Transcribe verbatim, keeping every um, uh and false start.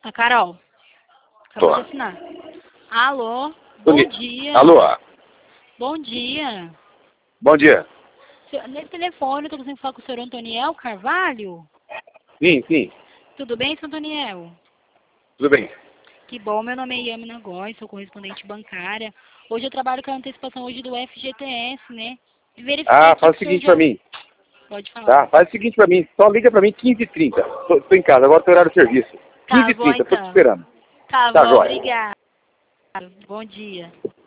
A Carol. Acabou de assinar. Alô? Bom dia. Alô? Bom dia. Bom dia. Nesse telefone, eu tô conseguindo falar com o senhor Antoniel Carvalho? Sim, sim. Tudo bem, senhor Antoniel? Tudo bem. Que bom, meu nome é Yamina Góes, sou correspondente bancária. Hoje eu trabalho com a antecipação hoje do F G T S, né? Verifiquei Ah, aqui faz o que o seguinte senhor pra já... mim. Pode falar. Tá? Faz o seguinte pra mim. Só liga pra mim quinze e trinta. Tô, tô em casa, agora tô horário de serviço. Tá quinze e bom, trinta, tô te então. esperando. Tá Tá, bom, jóia. obrigada. Bom dia.